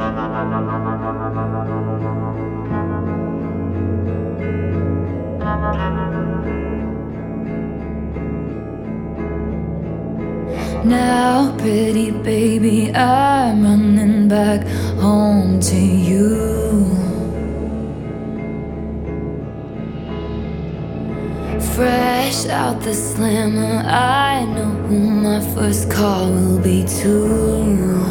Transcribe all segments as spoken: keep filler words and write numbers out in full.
Now, pretty baby, I'm running back home to you. Fresh out the slammer, I know who my first call will be too.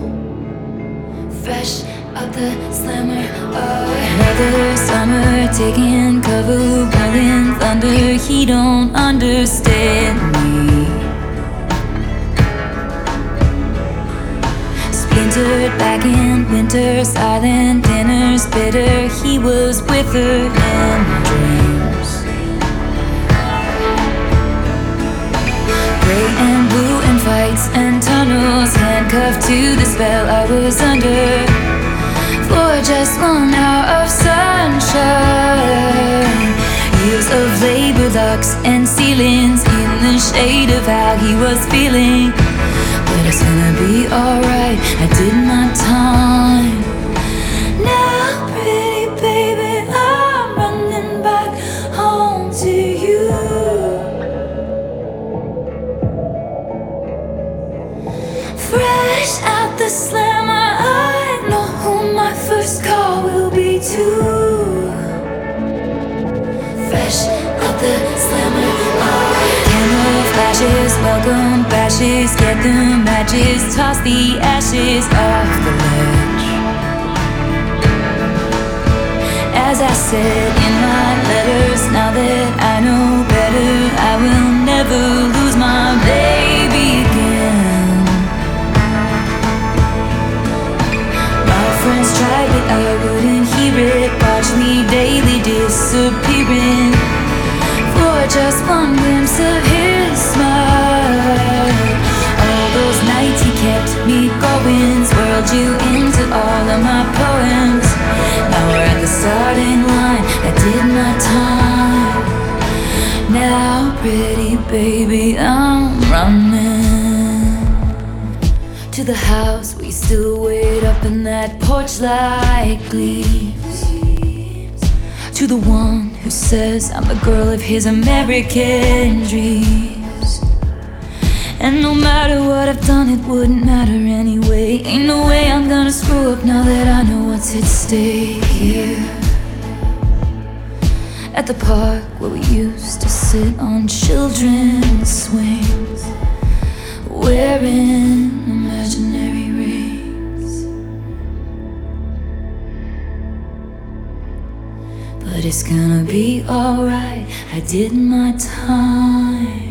Fresh out the slammer, oh. Another summer, taking cover, burning thunder. He don't understand me. Splintered back in winter, silent dinners, bitter. He was with her in dreams. Gray and blue and fights and tunnels, handcuffed to the spell I was under. For just one hour of sunshine, years of labor, locks and ceilings, in the shade of how he was feeling. But it's gonna be alright, I did my time. Now, pretty baby, I'm running back home to you. Fresh out the slammer, I know who my first call will be too. Fresh out the slammer, oh. Camera flashes, welcome bashes, get the matches, toss the ashes off the ledge. As I said in my letters, now that I know better, I will never lose my baby again. My friends tried but I wouldn't hear it. Watch me daily disappearing for just one glimpse of his smile. All those nights he kept me going, swirled you into all of my poems. Now we're at the starting line, I did my time. Now, pretty baby, I'm running to the house we still wait up in that porch like leaves. To the one who says I'm the girl of his American dreams. And no matter what I've done, it wouldn't matter anyway. Ain't no way I'm gonna screw up now that I know what's at stake here. At the park where we used to sit on children's swings, wearing imaginary rings. But it's gonna be alright, I did my time.